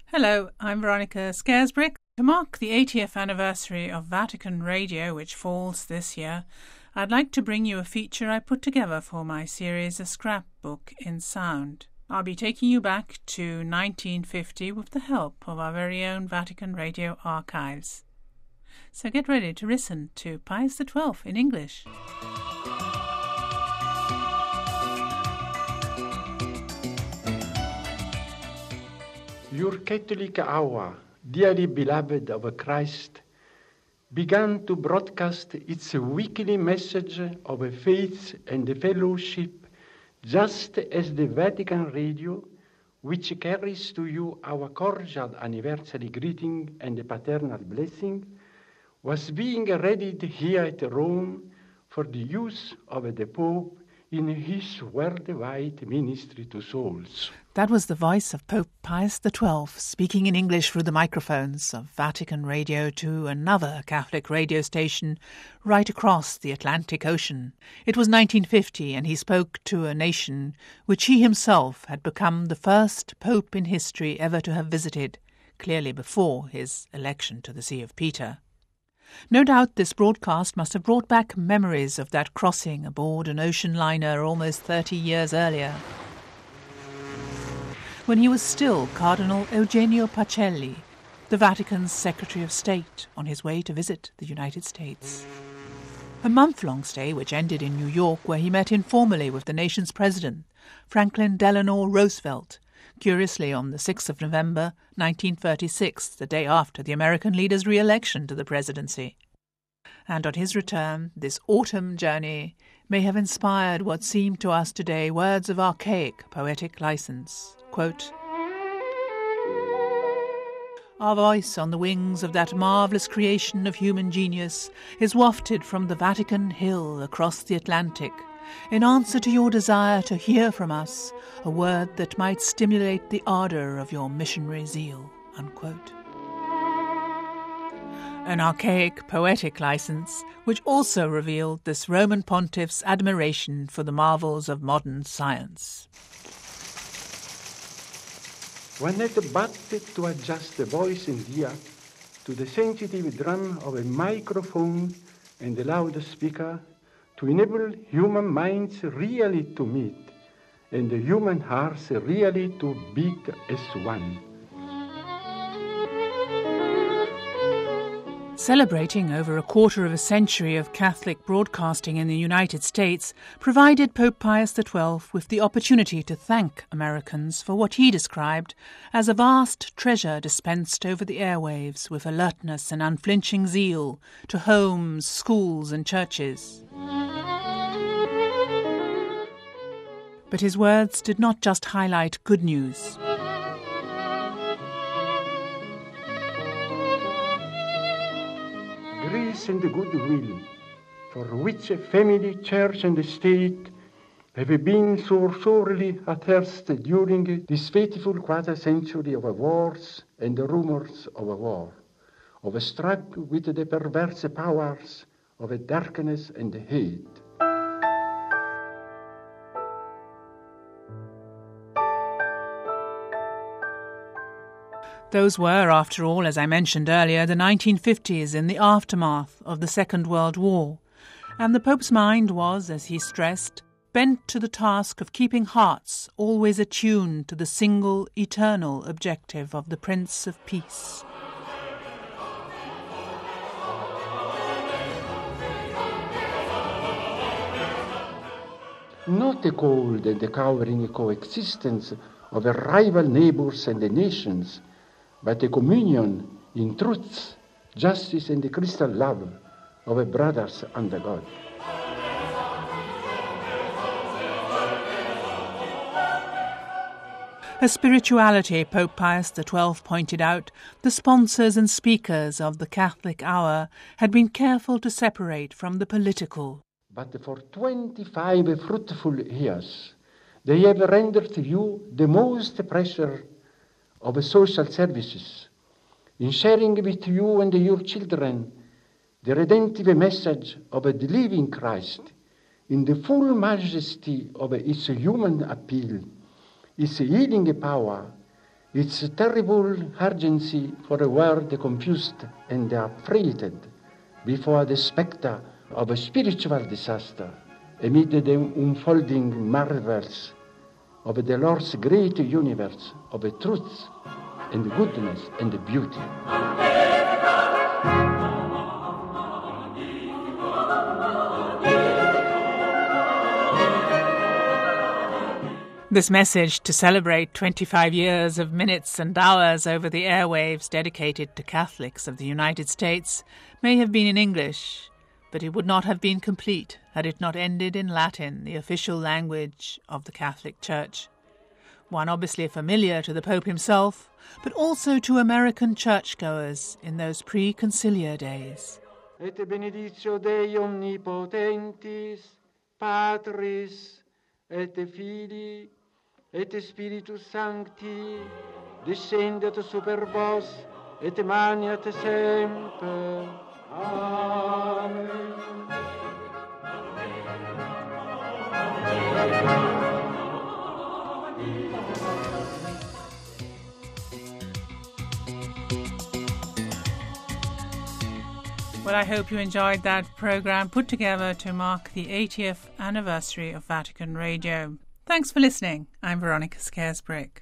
Hello, I'm Veronica Scaresbrick. To mark the 80th anniversary of Vatican Radio, which falls this year, I'd like to bring you a feature I put together for my series A Scrapbook in Sound. I'll be taking you back to 1950 with the help of our very own Vatican Radio archives. So get ready to listen to Pius XII in English. Your Catholic hour, dearly beloved of Christ, began to broadcast its weekly message of faith and fellowship just as the Vatican Radio, which carries to you our cordial anniversary greeting and paternal blessing, was being readied here at Rome for the use of the Pope in his worldwide ministry to souls. That was the voice of Pope Pius XII speaking in English through the microphones of Vatican Radio to another Catholic radio station right across the Atlantic Ocean. It was 1950 and he spoke to a nation which he himself had become the first Pope in history ever to have visited, clearly before his election to the See of Peter. No doubt this broadcast must have brought back memories of that crossing aboard an ocean liner almost 30 years earlier, when he was still Cardinal Eugenio Pacelli, the Vatican's Secretary of State, on his way to visit the United States. A month-long stay which ended in New York, where he met informally with the nation's president, Franklin Delano Roosevelt, curiously on the 6th of November 1936, the day after the American leader's re-election to the presidency. And on his return, this autumn journey may have inspired what seem to us today words of archaic poetic license. Quote, "Our voice on the wings of that marvellous creation of human genius is wafted from the Vatican Hill across the Atlantic, in answer to your desire to hear from us a word that might stimulate the ardour of your missionary zeal." Unquote. An archaic poetic license which also revealed this Roman pontiff's admiration for the marvels of modern science. One had but to adjust the voice and ear to the sensitive drum of a microphone and a loudspeaker to enable human minds really to meet and the human hearts really to beat as one. Celebrating over a quarter of a century of Catholic broadcasting in the United States provided Pope Pius XII with the opportunity to thank Americans for what he described as a vast treasure dispensed over the airwaves with alertness and unflinching zeal to homes, schools and churches. But his words did not just highlight good news. Grace and goodwill, for which family, church and state have been so sorely athirst during this fateful quarter century of wars and rumors of war, of struggle with the perverse powers of darkness and hate. Those were, after all, as I mentioned earlier, the 1950s in the aftermath of the Second World War, and the Pope's mind was, as he stressed, bent to the task of keeping hearts always attuned to the single, eternal objective of the Prince of Peace. Not the cold and the cowering coexistence of rival neighbors and the nations, but a communion in truth, justice, and the crystal love of brothers under God. A spirituality, Pope Pius XII pointed out, the sponsors and speakers of the Catholic hour had been careful to separate from the political. But for 25 fruitful years, they have rendered you the most precious of social services, in sharing with you and your children the redemptive message of the living Christ in the full majesty of its human appeal, its healing power, It's a terrible urgency for a world confused and affrighted before the spectre of a spiritual disaster amid the unfolding marvels of the Lord's great universe of truth and goodness and beauty. This message to celebrate 25 years of minutes and hours over the airwaves dedicated to Catholics of the United States may have been in English, but it would not have been complete had it not ended in Latin, the official language of the Catholic Church. One obviously familiar to the Pope himself, but also to American churchgoers in those pre-conciliar days. Et benedictio Dei omnipotentis, Patris, et Filii, et Spiritus Sancti, descendet super vos, et maniat semper. Amen. Well, I hope you enjoyed that programme put together to mark the 80th anniversary of Vatican Radio. Thanks for listening. I'm Veronica Scaresbrick.